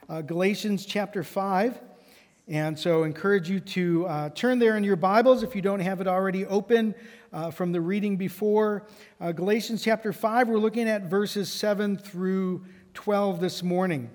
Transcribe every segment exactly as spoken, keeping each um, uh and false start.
uh, Galatians chapter five. And so I encourage you to uh, turn there in your Bibles if you don't have it already open uh, from the reading before. Uh, Galatians chapter five, we're looking at verses seven through twelve this morning.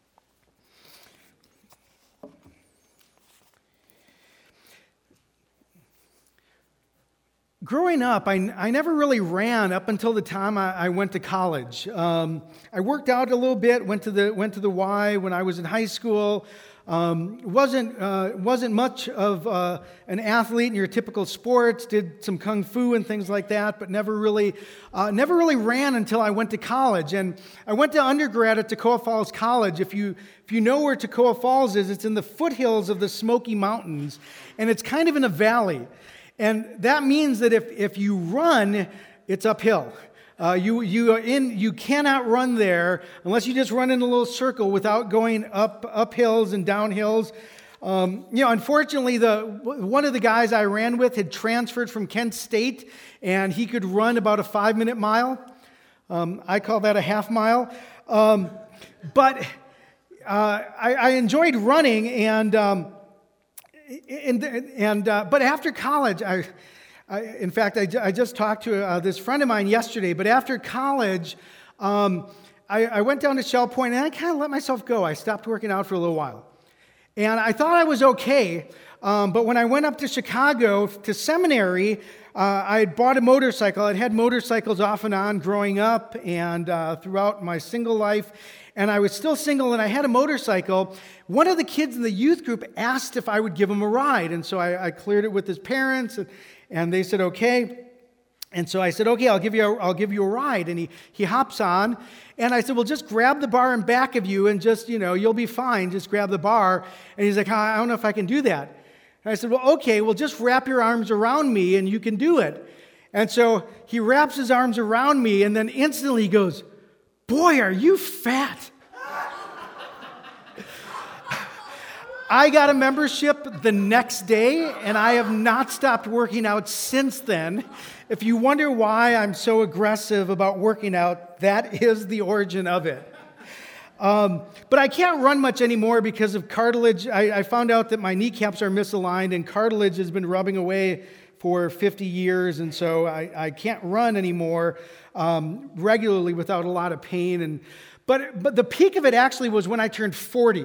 Growing up, I, I never really ran up until the time I, I went to college. Um, I worked out a little bit, went to the went to the Y when I was in high school. Um, wasn't uh, wasn't much of uh, an athlete in your typical sports. Did some kung fu and things like that, but never really uh, never really ran until I went to college. And I went to undergrad at Toccoa Falls College. If you if you know where Toccoa Falls is, it's in the foothills of the Smoky Mountains, and it's kind of in a valley. And that means that if, if you run, it's uphill. Uh, you you are in you cannot run there unless you just run in a little circle without going up up hills and down hills. Um, you know, unfortunately, the one of the guys I ran with had transferred from Kent State, and he could run about a five minute mile. Um, I call that a half mile. Um, but uh, I, I enjoyed running and. Um, And, and uh, but after college, I, I in fact, I, I just talked to uh, this friend of mine yesterday. But after college, um, I, I went down to Shell Point, and I kind of let myself go. I stopped working out for a little while, and I thought I was okay. Um, but when I went up to Chicago to seminary, uh, I had bought a motorcycle. I'd had motorcycles off and on growing up and uh, throughout my single life. And I was still single, and I had a motorcycle. One of the kids in the youth group asked if I would give him a ride. And so I, I cleared it with his parents, and, and they said, okay. And so I said, okay, I'll give you a, I'll give you a ride. And he, he hops on. And I said, well, just grab the bar in back of you, and just, you know, you'll be fine. Just grab the bar. And he's like, I don't know if I can do that. And I said, well, okay, well, just wrap your arms around me, and you can do it. And so he wraps his arms around me, and then instantly he goes, boy, are you fat. I got a membership the next day, and I have not stopped working out since then. If you wonder why I'm so aggressive about working out, that is the origin of it. Um, but I can't run much anymore because of cartilage. I, I found out that my kneecaps are misaligned, and cartilage has been rubbing away for fifty years, and so I, I can't run anymore um, regularly without a lot of pain. And but but the peak of it actually was when I turned forty.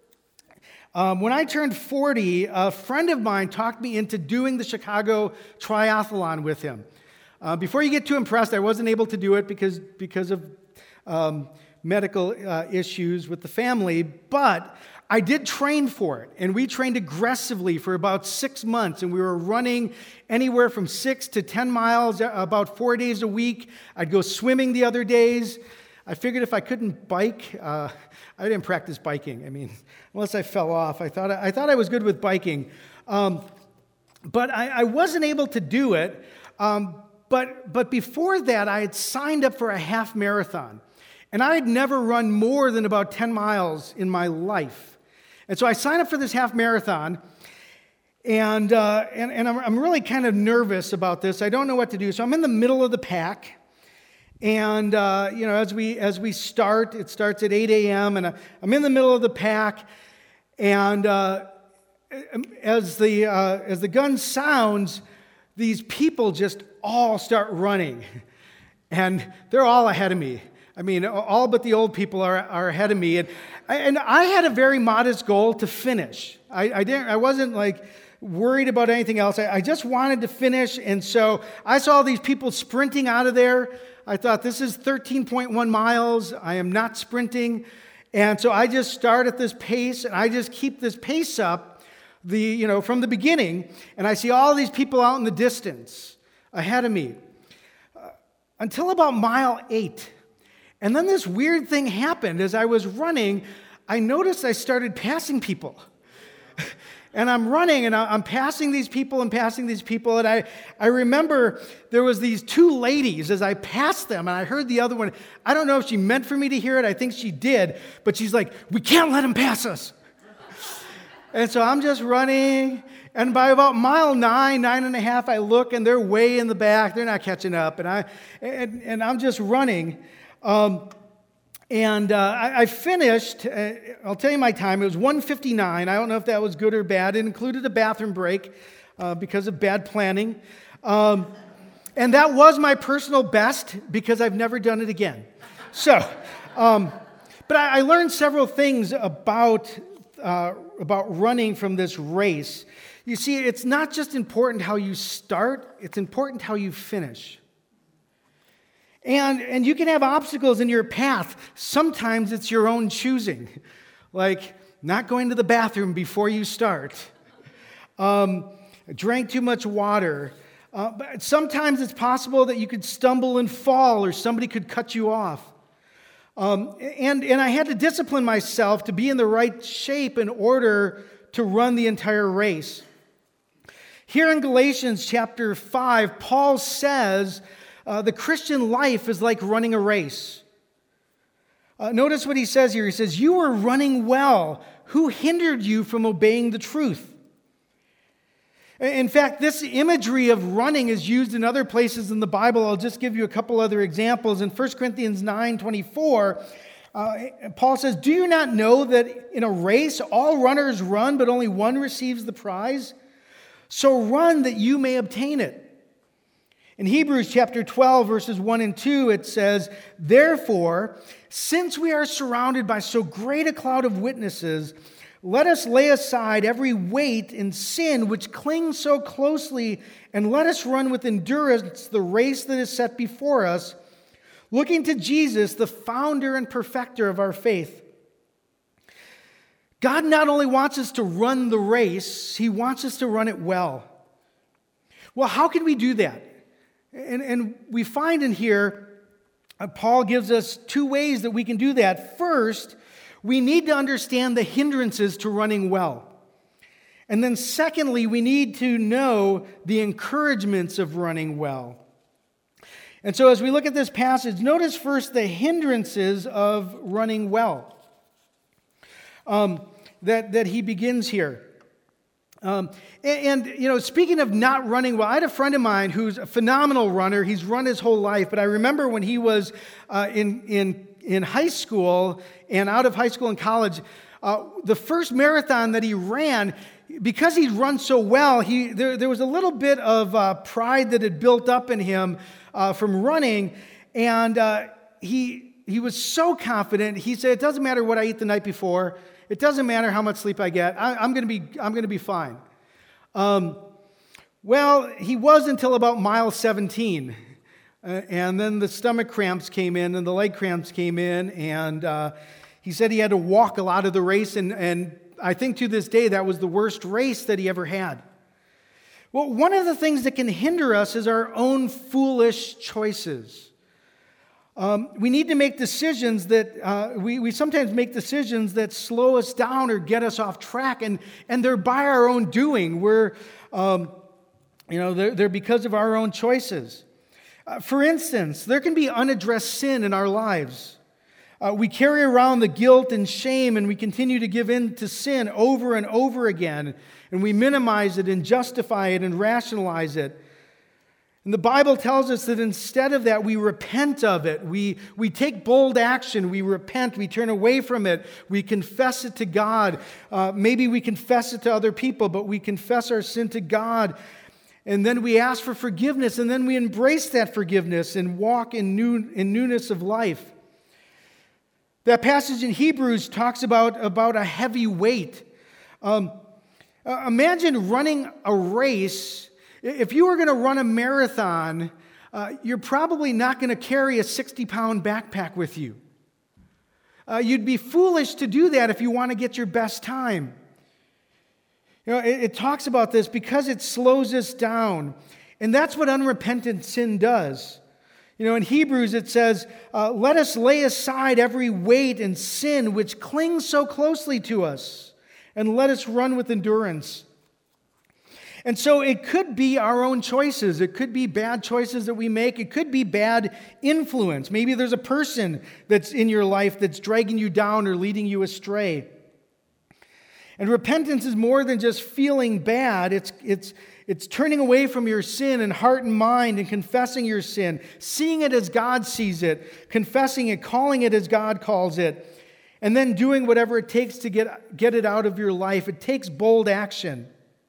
Um, when I turned forty, a friend of mine talked me into doing the Chicago Triathlon with him. Uh, before you get too impressed, I wasn't able to do it because because of um, medical uh, issues with the family, but I did train for it, and we trained aggressively for about six months, and we were running anywhere from six to ten miles about four days a week. I'd go swimming the other days. I figured if I couldn't bike, uh, I didn't practice biking. I mean, unless I fell off. I thought I, I thought I was good with biking, um, but I, I wasn't able to do it. Um, but but before that, I had signed up for a half marathon, and I had never run more than about ten miles in my life. And so I signed up for this half marathon, and uh, and, and I'm, I'm really kind of nervous about this. I don't know what to do. So I'm in the middle of the pack. And, uh, you know, as we as we start, it starts at eight a.m., and I'm in the middle of the pack, and uh, as the uh, as the gun sounds, these people just all start running, and they're all ahead of me. I mean, all but the old people are, are ahead of me, and and I had a very modest goal to finish. I, I didn't. I wasn't like worried about anything else. I, I just wanted to finish, and so I saw these people sprinting out of there. I thought, this is thirteen point one miles. I am not sprinting. And so I just start at this pace, and I just keep this pace up the you know from the beginning. And I see all these people out in the distance ahead of me uh, until about mile eight. And then this weird thing happened. As I was running, I noticed I started passing people. And I'm running, and I'm passing these people and passing these people. And I, I remember there was these two ladies as I passed them, and I heard the other one. I don't know if she meant for me to hear it. I think she did. But she's like, we can't let him pass us. And so I'm just running. And by about mile nine, nine and a half, I look, and they're way in the back. They're not catching up. And, I, and, and I'm just running. Um, And uh, I, I finished, uh, I'll tell you my time, it was one fifty-nine. I don't know if that was good or bad. It included a bathroom break uh, because of bad planning. Um, and that was my personal best because I've never done it again. So, um, but I, I learned several things about, uh, about running from this race. You see, it's not just important how you start, it's important how you finish. And, and you can have obstacles in your path. Sometimes it's your own choosing, like not going to the bathroom before you start, um, drank too much water. Uh, but sometimes it's possible that you could stumble and fall, or somebody could cut you off. Um, and, and I had to discipline myself to be in the right shape in order to run the entire race. Here in Galatians chapter five, Paul says, Uh, the Christian life is like running a race. Uh, notice what he says here. He says, "You were running well. Who hindered you from obeying the truth?" In fact, this imagery of running is used in other places in the Bible. I'll just give you a couple other examples. In First Corinthians nine twenty-four, uh, Paul says, "Do you not know that in a race all runners run, but only one receives the prize? So run that you may obtain it." In Hebrews chapter twelve, verses one and two, it says, "Therefore, since we are surrounded by so great a cloud of witnesses, let us lay aside every weight and sin which clings so closely, and let us run with endurance the race that is set before us, looking to Jesus, the founder and perfecter of our faith." God not only wants us to run the race, He wants us to run it well. Well, how can we do that? And, and we find in here, uh, Paul gives us two ways that we can do that. First, we need to understand the hindrances to running well. And then secondly, we need to know the encouragements of running well. And so as we look at this passage, notice first the hindrances of running well um, that, that he begins here. Um, and, and, you know, speaking of not running well, I had a friend of mine who's a phenomenal runner. He's run his whole life. But I remember when he was uh, in, in, in high school and out of high school and college, uh, the first marathon that he ran, because he'd run so well, he there, there was a little bit of uh, pride that had built up in him uh, from running. And uh, he he was so confident. He said, "It doesn't matter what I eat the night before. It doesn't matter how much sleep I get. I, I'm going to be I'm going to be fine." Um, well, he was until about mile seventeen, uh, and then the stomach cramps came in, and the leg cramps came in, and uh, he said he had to walk a lot of the race, and, and I think to this day that was the worst race that he ever had. Well, one of the things that can hinder us is our own foolish choices. Um, we need to make decisions that, uh, we, we sometimes make decisions that slow us down or get us off track, and, and they're by our own doing. We're, um, you know, they're, they're because of our own choices. Uh, for instance, there can be unaddressed sin in our lives. Uh, we carry around the guilt and shame, and we continue to give in to sin over and over again, and we minimize it and justify it and rationalize it. And the Bible tells us that instead of that, we repent of it. We, we take bold action. We repent. We turn away from it. We confess it to God. Uh, maybe we confess it to other people, but we confess our sin to God. And then we ask for forgiveness, and then we embrace that forgiveness and walk in, new, in newness of life. That passage in Hebrews talks about, about a heavy weight. Um, uh, imagine running a race. If you were going to run a marathon, uh, you're probably not going to carry a sixty-pound backpack with you. Uh, you'd be foolish to do that if you want to get your best time. You know, it, it talks about this because it slows us down. And that's what unrepentant sin does. You know, in Hebrews it says, uh, let us lay aside every weight and sin which clings so closely to us, and let us run with endurance. And so it could be our own choices. It could be bad choices that we make. It could be bad influence. Maybe there's a person that's in your life that's dragging you down or leading you astray. And repentance is more than just feeling bad. It's, it's, it's turning away from your sin in heart and mind and confessing your sin, seeing it as God sees it, confessing it, calling it as God calls it, and then doing whatever it takes to get, get it out of your life. It takes bold action.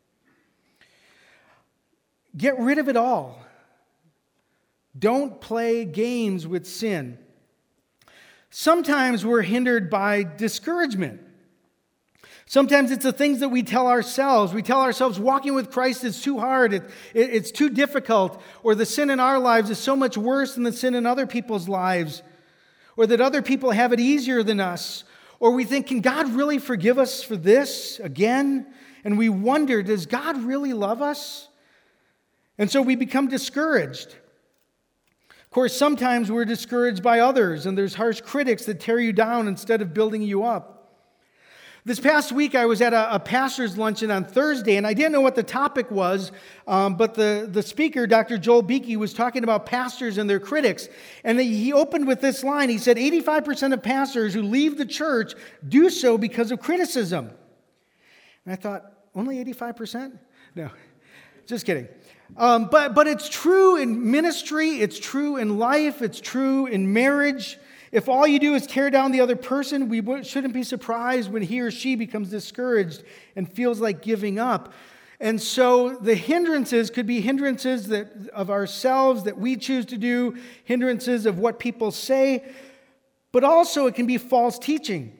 Get rid of it all. Don't play games with sin. Sometimes we're hindered by discouragement. Sometimes it's the things that we tell ourselves. We tell ourselves walking with Christ is too hard, it, it, it's too difficult, or the sin in our lives is so much worse than the sin in other people's lives, or that other people have it easier than us. Or we think, can God really forgive us for this again? And we wonder, does God really love us? And so we become discouraged. Of course, sometimes we're discouraged by others, and there's harsh critics that tear you down instead of building you up. This past week, I was at a, a pastor's luncheon on Thursday, and I didn't know what the topic was, um, but the, the speaker, Doctor Joel Beeke, was talking about pastors and their critics. And he opened with this line. He said, eighty-five percent of pastors who leave the church do so because of criticism. And I thought, only eighty-five percent? No, just kidding. Um, but, but it's true in ministry, it's true in life, it's true in marriage. If all you do is tear down the other person, we shouldn't be surprised when he or she becomes discouraged and feels like giving up. And so the hindrances could be hindrances that, of ourselves that we choose to do, hindrances of what people say, but also it can be false teaching.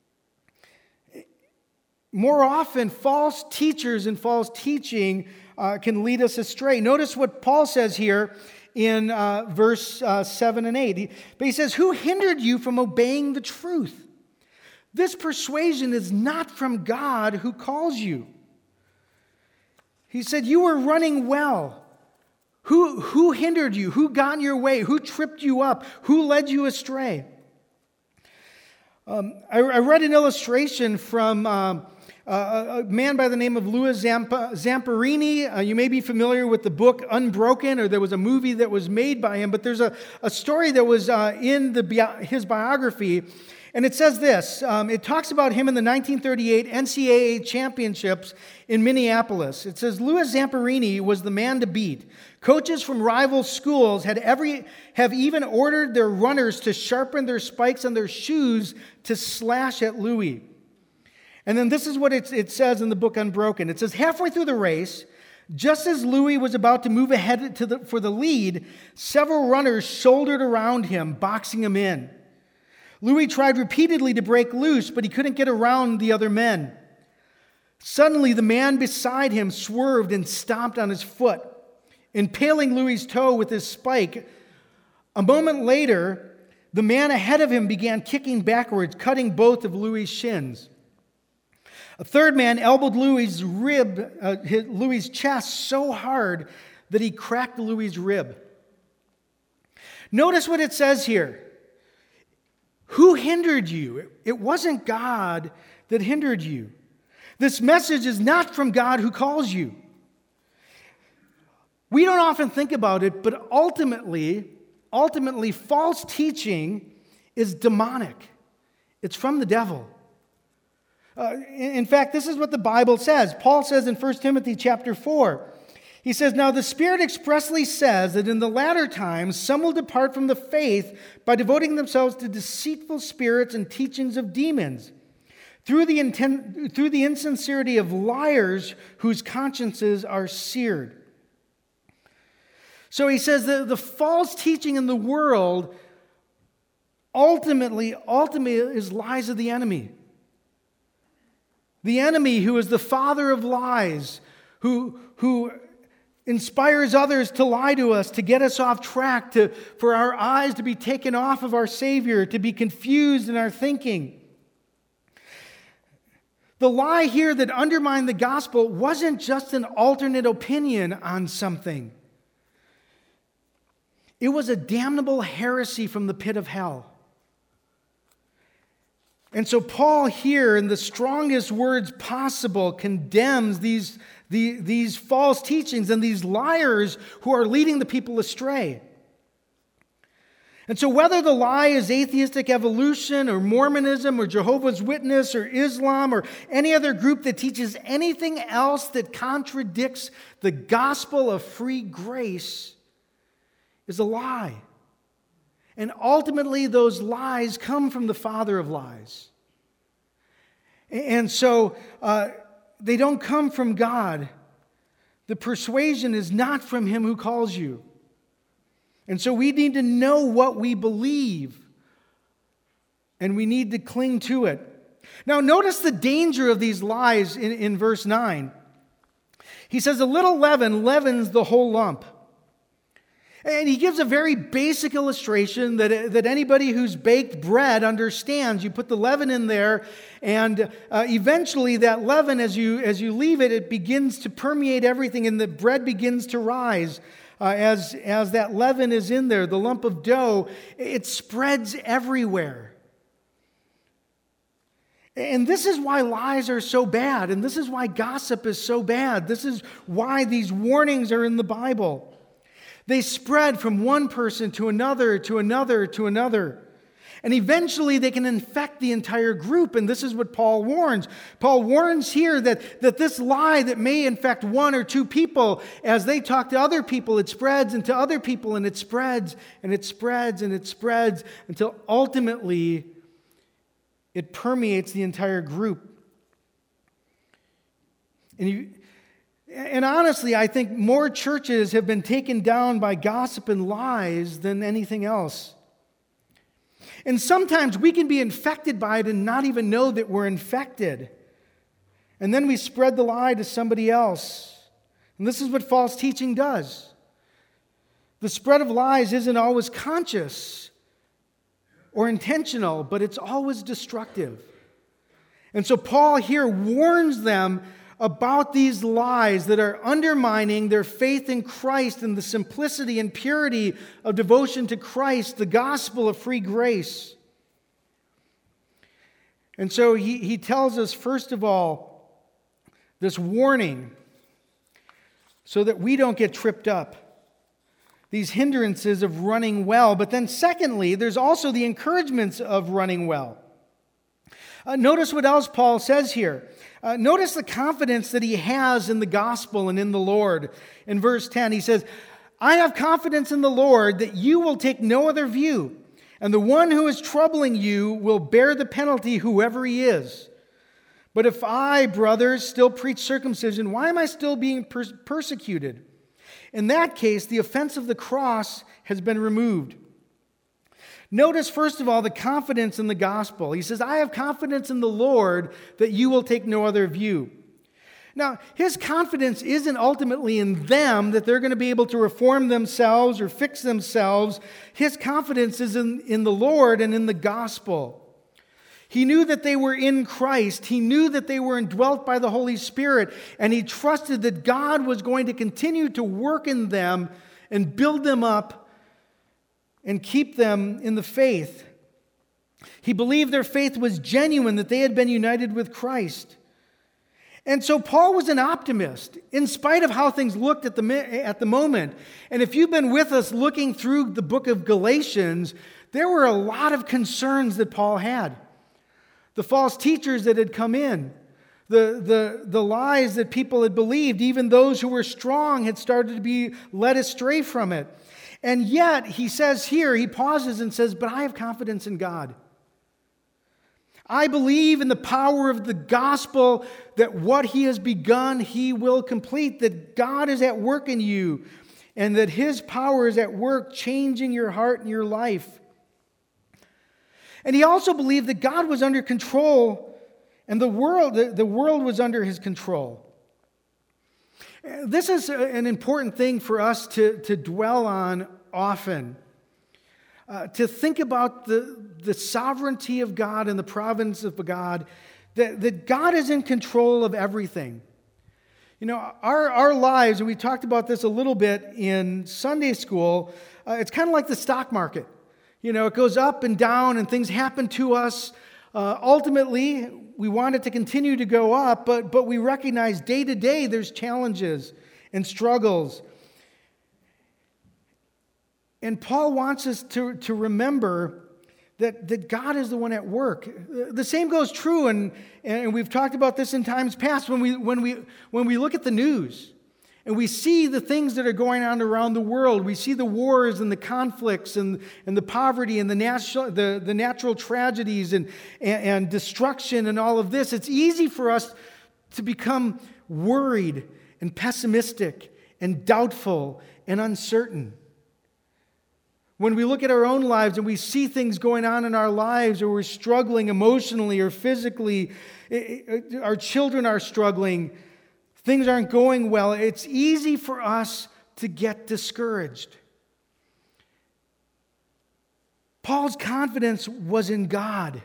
More often, false teachers and false teaching uh, can lead us astray. Notice what Paul says here in uh, verse uh, seven and eight. He, but he says, who hindered you from obeying the truth? This persuasion is not from God who calls you. He said, you were running well. Who, who hindered you? Who got in your way? Who tripped you up? Who led you astray? Um, I, I read an illustration from Um, Uh, a man by the name of Louis Zampa, Zamperini. Uh, you may be familiar with the book Unbroken, or there was a movie that was made by him, but there's a, a story that was uh, in the, his biography, and it says this. Um, it talks about him in the nineteen thirty-eight N C double A championships in Minneapolis. It says, Louis Zamperini was the man to beat. Coaches from rival schools had every have even ordered their runners to sharpen their spikes on their shoes to slash at Louis. And then this is what it, it says in the book Unbroken. It says, halfway through the race, just as Louis was about to move ahead to the, for the lead, several runners shouldered around him, boxing him in. Louis tried repeatedly to break loose, but he couldn't get around the other men. Suddenly, the man beside him swerved and stomped on his foot, impaling Louis' toe with his spike. A moment later, the man ahead of him began kicking backwards, cutting both of Louis' shins. A third man elbowed Louis' rib, uh, his, Louis' chest so hard that he cracked Louis' rib. Notice what it says here. Who hindered you? It wasn't God that hindered you. This message is not from God who calls you. We don't often think about it, but ultimately, ultimately, false teaching is demonic. It's from the devil. Uh, in fact, this is what the Bible says. Paul says in First Timothy chapter four, he says, now the Spirit expressly says that in the latter times some will depart from the faith by devoting themselves to deceitful spirits and teachings of demons, through the, inten- through the insincerity of liars whose consciences are seared. So he says that the false teaching in the world ultimately, ultimately is lies of the enemy. The enemy who is the father of lies, who, who inspires others to lie to us, to get us off track, to, for our eyes to be taken off of our Savior, to be confused in our thinking. The lie here that undermined the gospel wasn't just an alternate opinion on something. It was a damnable heresy from the pit of hell. And so Paul here, in the strongest words possible, condemns these, the, these false teachings and these liars who are leading the people astray. And so whether the lie is atheistic evolution or Mormonism or Jehovah's Witness or Islam or any other group that teaches anything else that contradicts the gospel of free grace is a lie. And ultimately those lies come from the father of lies. And so uh, they don't come from God. The persuasion is not from him who calls you. And so we need to know what we believe, and we need to cling to it. Now, notice the danger of these lies in, in verse nine. He says, a little leaven leavens the whole lump. And he gives a very basic illustration that, that anybody who's baked bread understands. You put the leaven in there, and uh, eventually that leaven, as you, as you leave it, it begins to permeate everything, and the bread begins to rise. Uh, as, as that leaven is in there, the lump of dough, it spreads everywhere. And this is why lies are so bad, and this is why gossip is so bad. This is why these warnings are in the Bible. They spread from one person to another, to another, to another. And eventually they can infect the entire group, and this is what Paul warns. Paul warns here that, that this lie that may infect one or two people, as they talk to other people, it spreads into other people, and it spreads, and it spreads, and it spreads, until ultimately it permeates the entire group. And, you, and honestly, I think more churches have been taken down by gossip and lies than anything else. And sometimes we can be infected by it and not even know that we're infected. And then we spread the lie to somebody else. And this is what false teaching does. The spread of lies isn't always conscious or intentional, but it's always destructive. And so Paul here warns them about these lies that are undermining their faith in Christ and the simplicity and purity of devotion to Christ, the gospel of free grace. And so he, he tells us, first of all, this warning so that we don't get tripped up. These hindrances of running well. But then secondly, there's also the encouragements of running well. Uh, notice what else Paul says here. Uh, notice the confidence that he has in the gospel and in the Lord. In verse ten, he says, I have confidence in the Lord that you will take no other view, and the one who is troubling you will bear the penalty, whoever he is. But if I, brothers, still preach circumcision, why am I still being per- persecuted? In that case, the offense of the cross has been removed. Notice, first of all, the confidence in the gospel. He says, I have confidence in the Lord that you will take no other view. Now, his confidence isn't ultimately in them, that they're going to be able to reform themselves or fix themselves. His confidence is in, in the Lord and in the gospel. He knew that they were in Christ. He knew that they were indwelt by the Holy Spirit, and he trusted that God was going to continue to work in them and build them up and keep them in the faith. He believed their faith was genuine, that they had been united with Christ. And so Paul was an optimist, in spite of how things looked at the, at the moment. And if you've been with us looking through the book of Galatians, there were a lot of concerns that Paul had. The false teachers that had come in, the, the, the lies that people had believed, even those who were strong had started to be led astray from it. And yet, he says here, he pauses and says, but I have confidence in God. I believe in the power of the gospel that what he has begun, he will complete, that God is at work in you, and that his power is at work changing your heart and your life. And he also believed that God was under control, and the world, the, the world was under his control. This is an important thing for us to, to dwell on often. Uh, to think about the, the sovereignty of God and the providence of God, that, that God is in control of everything. You know, our, our lives, and we talked about this a little bit in Sunday school, uh, it's kind of like the stock market. You know, it goes up and down and things happen to us. Uh, ultimately, we want it to continue to go up, but, but we recognize day to day there's challenges and struggles. And Paul wants us to, to remember that, that God is the one at work. The same goes true, and, and we've talked about this in times past, when we, when, we, when we look at the news and we see the things that are going on around the world. We see the wars and the conflicts and, and the poverty and the natural, the, the natural tragedies and, and, and destruction and all of this. It's easy for us to become worried and pessimistic and doubtful and uncertain. When we look at our own lives and we see things going on in our lives, or we're struggling emotionally or physically, our children are struggling, things aren't going well, it's easy for us to get discouraged. Paul's confidence was in God.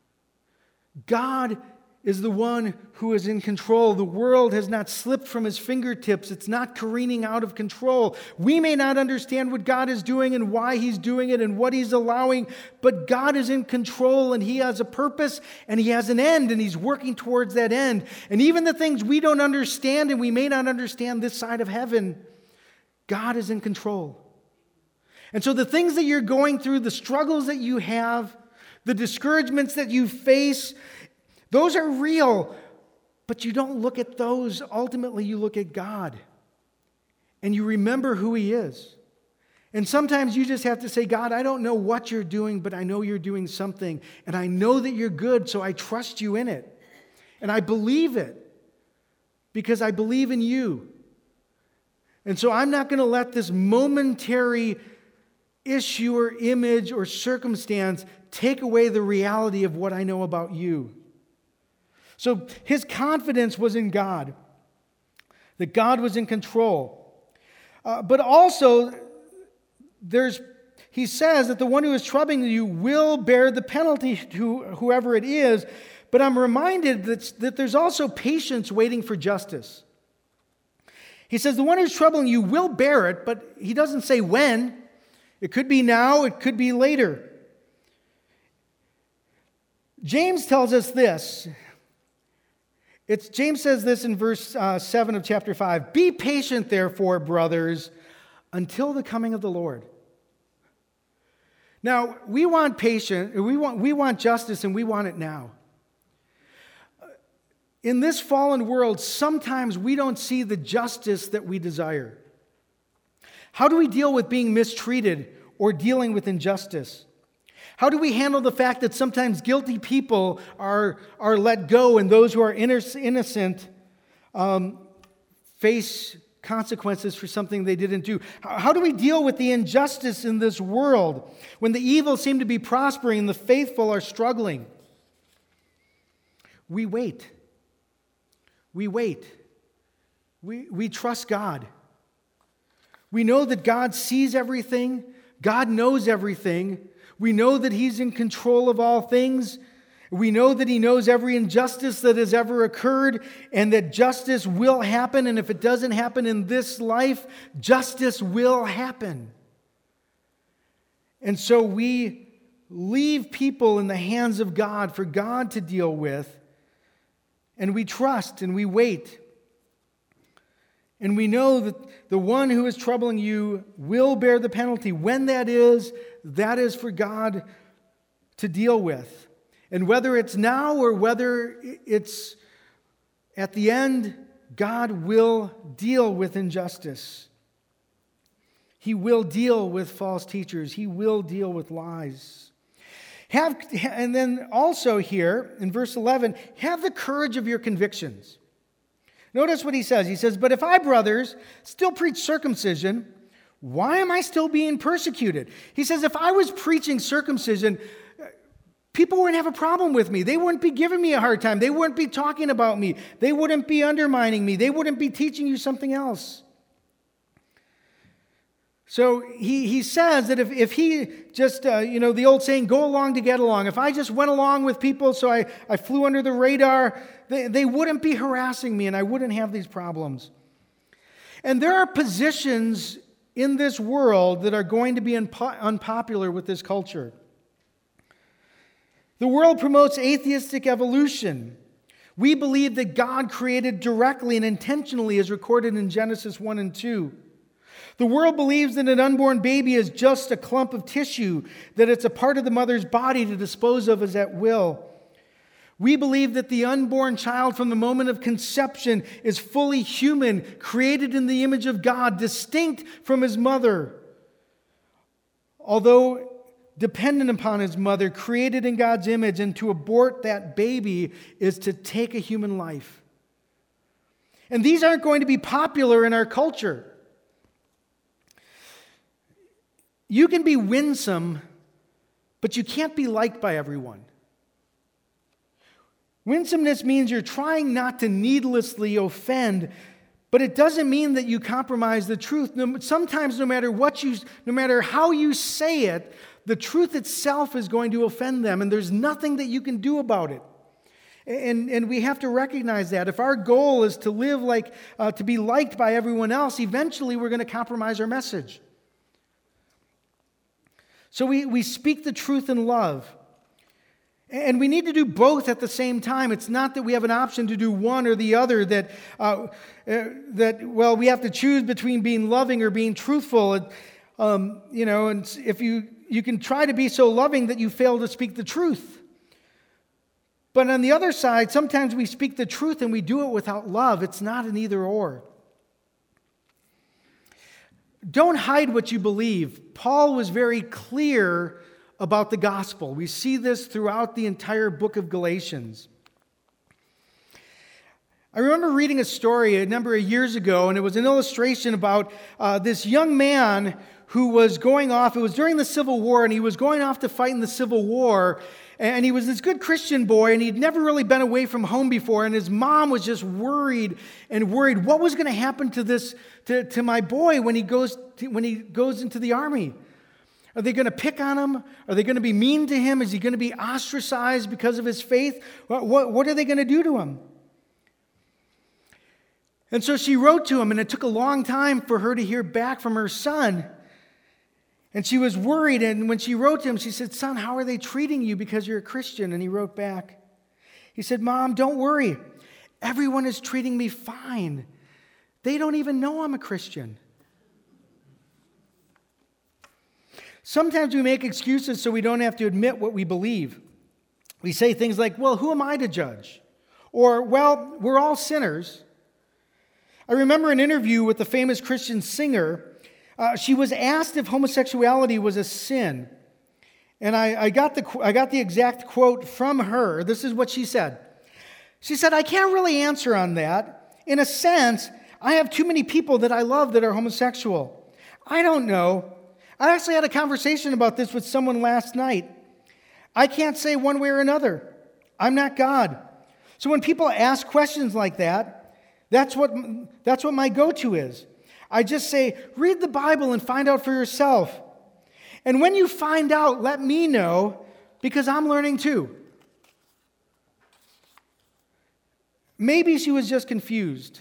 God is the one who is in control. The world has not slipped from his fingertips. It's not careening out of control. We may not understand what God is doing and why he's doing it and what he's allowing, but God is in control, and he has a purpose and he has an end, and he's working towards that end. And even the things we don't understand and we may not understand this side of heaven, God is in control. And so the things that you're going through, the struggles that you have, the discouragements that you face, those are real, but you don't look at those. Ultimately, you look at God, and you remember who he is. And sometimes you just have to say, God, I don't know what you're doing, but I know you're doing something, and I know that you're good, so I trust you in it. And I believe it because I believe in you. And so I'm not going to let this momentary issue or image or circumstance take away the reality of what I know about you. So his confidence was in God, that God was in control. Uh, but also, there's he says that the one who is troubling you will bear the penalty to whoever it is. But I'm reminded that, that there's also patience waiting for justice. He says the one who's troubling you will bear it, but he doesn't say when. It could be now, it could be later. James tells us this. It's, James says this in verse uh, seven of chapter five. Be patient, therefore, brothers, until the coming of the Lord. Now, we want patience, we want, we want justice, and we want it now. In this fallen world, sometimes we don't see the justice that we desire. How do we deal with being mistreated or dealing with injustice? How do we handle the fact that sometimes guilty people are, are let go, and those who are innocent um, face consequences for something they didn't do? How, how do we deal with the injustice in this world when the evil seem to be prospering and the faithful are struggling? We wait. We wait. We, we trust God. We know that God sees everything. God knows everything. We know that he's in control of all things. We know that he knows every injustice that has ever occurred, and that justice will happen. And if it doesn't happen in this life, justice will happen. And so we leave people in the hands of God for God to deal with, and we trust and we wait. And we know that the one who is troubling you will bear the penalty. When that is, that is for God to deal with. And whether it's now or whether it's at the end, God will deal with injustice. He will deal with false teachers. He will deal with lies. Have, and then also here in verse eleven, have the courage of your convictions. Notice what he says. He says, but if I, brothers, still preach circumcision, why am I still being persecuted? He says, if I was preaching circumcision, people wouldn't have a problem with me. They wouldn't be giving me a hard time. They wouldn't be talking about me. They wouldn't be undermining me. They wouldn't be teaching you something else. So he, he says that if, if he just, uh, you know, the old saying, go along to get along. If I just went along with people so I, I flew under the radar, they, they wouldn't be harassing me and I wouldn't have these problems. And there are positions in this world that are going to be unpo- unpopular with this culture. The world promotes atheistic evolution. We believe that God created directly and intentionally as recorded in Genesis one and two. The world believes that an unborn baby is just a clump of tissue, that it's a part of the mother's body to dispose of as at will. We believe that the unborn child from the moment of conception is fully human, created in the image of God, distinct from his mother. Although dependent upon his mother, created in God's image, and to abort that baby is to take a human life. And these aren't going to be popular in our culture. You can be winsome, but you can't be liked by everyone. Winsomeness means you're trying not to needlessly offend, but it doesn't mean that you compromise the truth. Sometimes, no matter what you, no matter how you say it, the truth itself is going to offend them, and there's nothing that you can do about it. And, and we have to recognize that. If our goal is to live like, uh, to be liked by everyone else, eventually we're going to compromise our message. So we, we speak the truth in love. And we need to do both at the same time. It's not that we have an option to do one or the other, that, uh, uh, that well, we have to choose between being loving or being truthful. And, um, you know, and if you, you can try to be so loving that you fail to speak the truth. But on the other side, sometimes we speak the truth and we do it without love. It's not an either or. Don't hide what you believe. Paul was very clear about the gospel. We see this throughout the entire book of Galatians. I remember reading a story a number of years ago, and it was an illustration about uh, this young man who was going off. It was during the Civil War, and he was going off to fight in the Civil War. And he was this good Christian boy, and he'd never really been away from home before. And his mom was just worried and worried. What was going to happen to this, to, to my boy when he goes to, when he goes into the army? Are they going to pick on him? Are they going to be mean to him? Is he going to be ostracized because of his faith? What, what, what are they going to do to him? And so she wrote to him, and it took a long time for her to hear back from her son. And she was worried, and when she wrote to him, she said, "Son, how are they treating you because you're a Christian?" And he wrote back. He said, "Mom, don't worry. Everyone is treating me fine. They don't even know I'm a Christian." Sometimes we make excuses so we don't have to admit what we believe. We say things like, "Well, who am I to judge?" Or, "Well, we're all sinners." I remember an interview with a famous Christian singer. Uh, she was asked if homosexuality was a sin. And I, I, got the, I got the exact quote from her. This is what she said. She said, "I can't really answer on that. In a sense, I have too many people that I love that are homosexual. I don't know. I actually had a conversation about this with someone last night. I can't say one way or another. I'm not God. So when people ask questions like that, that's what, that's what my go-to is. I just say, read the Bible and find out for yourself. And when you find out, let me know, because I'm learning too." Maybe she was just confused.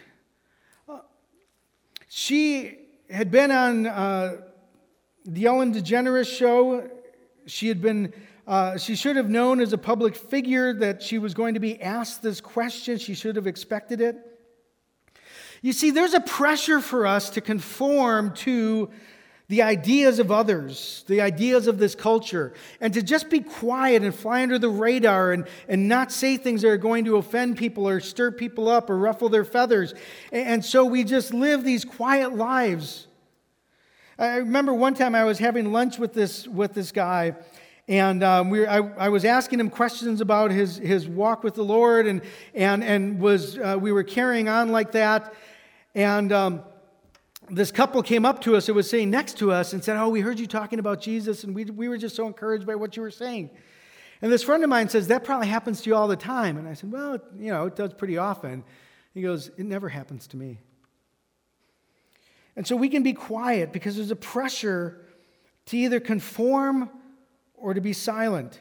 She had been on uh, the Ellen DeGeneres show. She had been, uh, she should have known as a public figure that she was going to be asked this question. She should have expected it. You see, there's a pressure for us to conform to the ideas of others, the ideas of this culture, and to just be quiet and fly under the radar and, and not say things that are going to offend people or stir people up or ruffle their feathers. And so we just live these quiet lives. I remember one time I was having lunch with this with this guy, and um, we were, I, I was asking him questions about his, his walk with the Lord, and and and was uh, we were carrying on like that. And um, this couple came up to us, it was sitting next to us, and said, "Oh, we heard you talking about Jesus, and we, we were just so encouraged by what you were saying." And this friend of mine says, "That probably happens to you all the time." And I said, "Well, you know, it does pretty often." He goes, "It never happens to me." And so we can be quiet because there's a pressure to either conform or to be silent.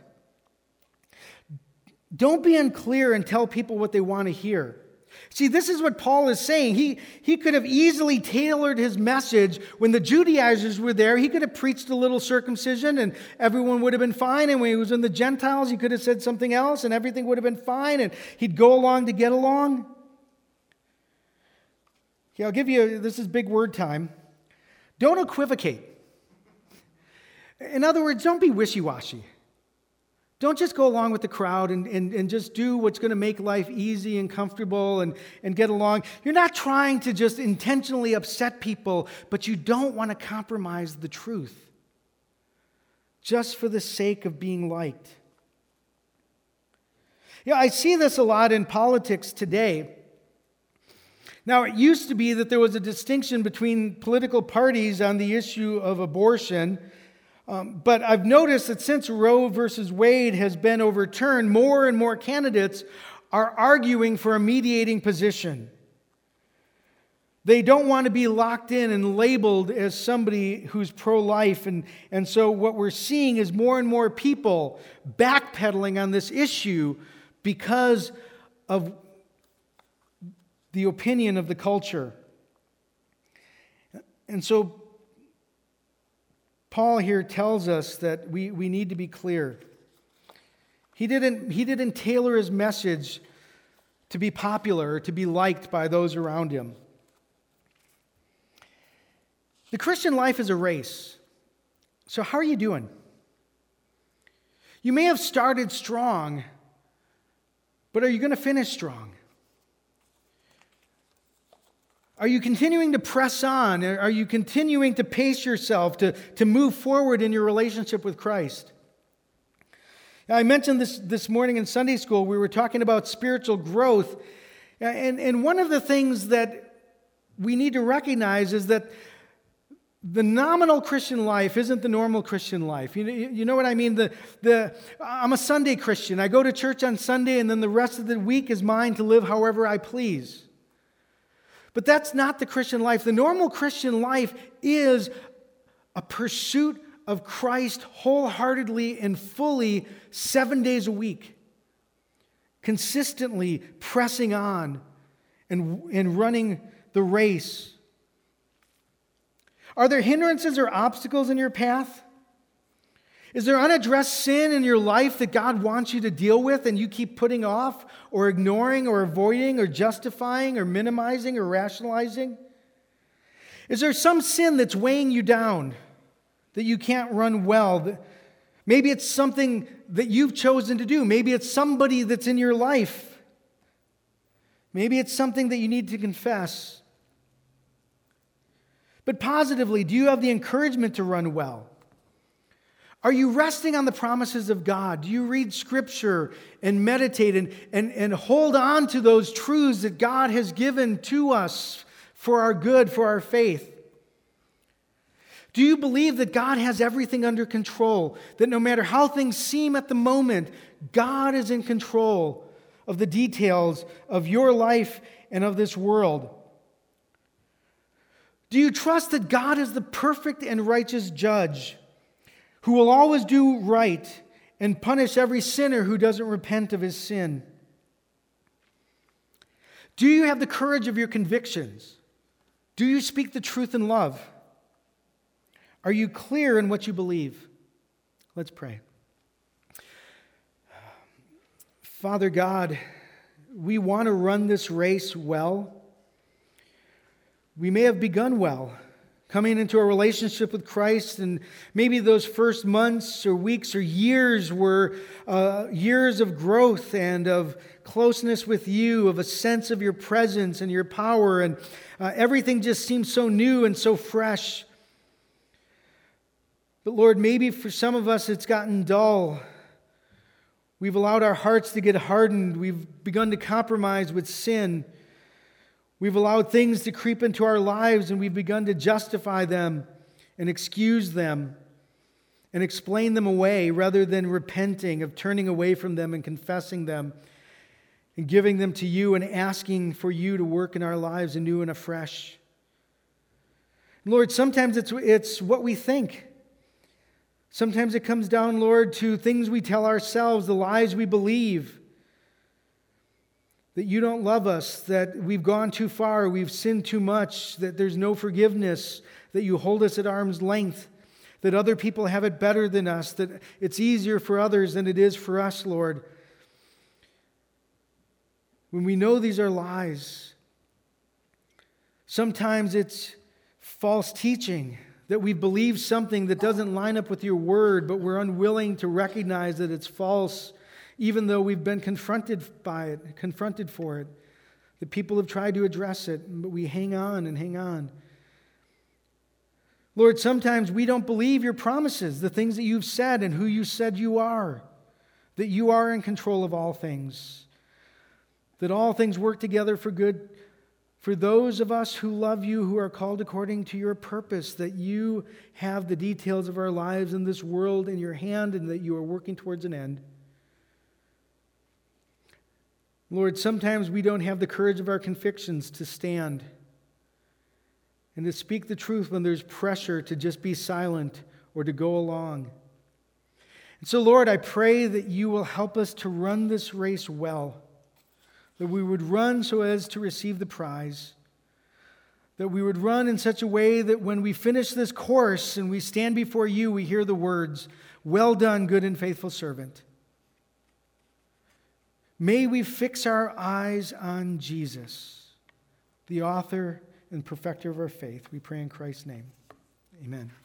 Don't be unclear and tell people what they want to hear. See, this is what Paul is saying. He, he could have easily tailored his message. When the Judaizers were there, he could have preached a little circumcision and everyone would have been fine. And when he was in the Gentiles, he could have said something else and everything would have been fine. And he'd go along to get along. Okay, I'll give you, this is big word time. Don't equivocate. In other words, don't be wishy-washy. Don't just go along with the crowd and, and, and just do what's going to make life easy and comfortable and, and get along. You're not trying to just intentionally upset people, but you don't want to compromise the truth just for the sake of being liked. Yeah, I see this a lot in politics today. Now, it used to be that there was a distinction between political parties on the issue of abortion. Um, but I've noticed that since Roe versus Wade has been overturned, more and more candidates are arguing for a mediating position. They don't want to be locked in and labeled as somebody who's pro-life. And, and so what we're seeing is more and more people backpedaling on this issue because of the opinion of the culture. And so Paul here tells us that we, we need to be clear. He didn't, he didn't tailor his message to be popular or to be liked by those around him. The Christian life is a race. So how are you doing? You may have started strong, but are you going to finish strong? Are you continuing to press on? Are you continuing to pace yourself to, to move forward in your relationship with Christ? Now, I mentioned this this morning in Sunday school. We were talking about spiritual growth. And, and one of the things that we need to recognize is that the nominal Christian life isn't the normal Christian life. You know, you know what I mean? The, the, I'm a Sunday Christian. I go to church on Sunday, and then the rest of the week is mine to live however I please. But that's not the Christian life. The normal Christian life is a pursuit of Christ wholeheartedly and fully seven days a week, consistently pressing on and, and running the race. Are there hindrances or obstacles in your path? Is there unaddressed sin in your life that God wants you to deal with and you keep putting off or ignoring or avoiding or justifying or minimizing or rationalizing? Is there some sin that's weighing you down that you can't run well? Maybe it's something that you've chosen to do. Maybe it's somebody that's in your life. Maybe it's something that you need to confess. But positively, do you have the encouragement to run well? Are you resting on the promises of God? Do you read Scripture and meditate and, and, and hold on to those truths that God has given to us for our good, for our faith? Do you believe that God has everything under control? That no matter how things seem at the moment, God is in control of the details of your life and of this world? Do you trust that God is the perfect and righteous judge who will always do right and punish every sinner who doesn't repent of his sin? Do you have the courage of your convictions? Do you speak the truth in love? Are you clear in what you believe? Let's pray. Father God, we want to run this race well. We may have begun well, coming into a relationship with Christ, and maybe those first months or weeks or years were uh, years of growth and of closeness with you, of a sense of your presence and your power, and uh, everything just seemed so new and so fresh. But Lord, maybe for some of us it's gotten dull. We've allowed our hearts to get hardened. We've begun to compromise with sin. We've allowed things to creep into our lives, and we've begun to justify them and excuse them and explain them away rather than repenting of turning away from them and confessing them and giving them to you and asking for you to work in our lives anew and afresh. Lord, sometimes it's, it's what we think. Sometimes it comes down, Lord, to things we tell ourselves, the lies we believe. That you don't love us, that we've gone too far, we've sinned too much, that there's no forgiveness, that you hold us at arm's length, that other people have it better than us, that it's easier for others than it is for us, Lord. When we know these are lies, sometimes it's false teaching, that we believe something that doesn't line up with your word, but we're unwilling to recognize that it's false, even though we've been confronted by it, confronted for it. That people have tried to address it, but we hang on and hang on. Lord, sometimes we don't believe your promises, the things that you've said and who you said you are, that you are in control of all things, that all things work together for good for those of us who love you, who are called according to your purpose, that you have the details of our lives in this world in your hand and that you are working towards an end. Lord, sometimes we don't have the courage of our convictions to stand and to speak the truth when there's pressure to just be silent or to go along. And so, Lord, I pray that you will help us to run this race well, that we would run so as to receive the prize, that we would run in such a way that when we finish this course and we stand before you, we hear the words, "Well done, good and faithful servant." May we fix our eyes on Jesus, the author and perfecter of our faith. We pray in Christ's name. Amen.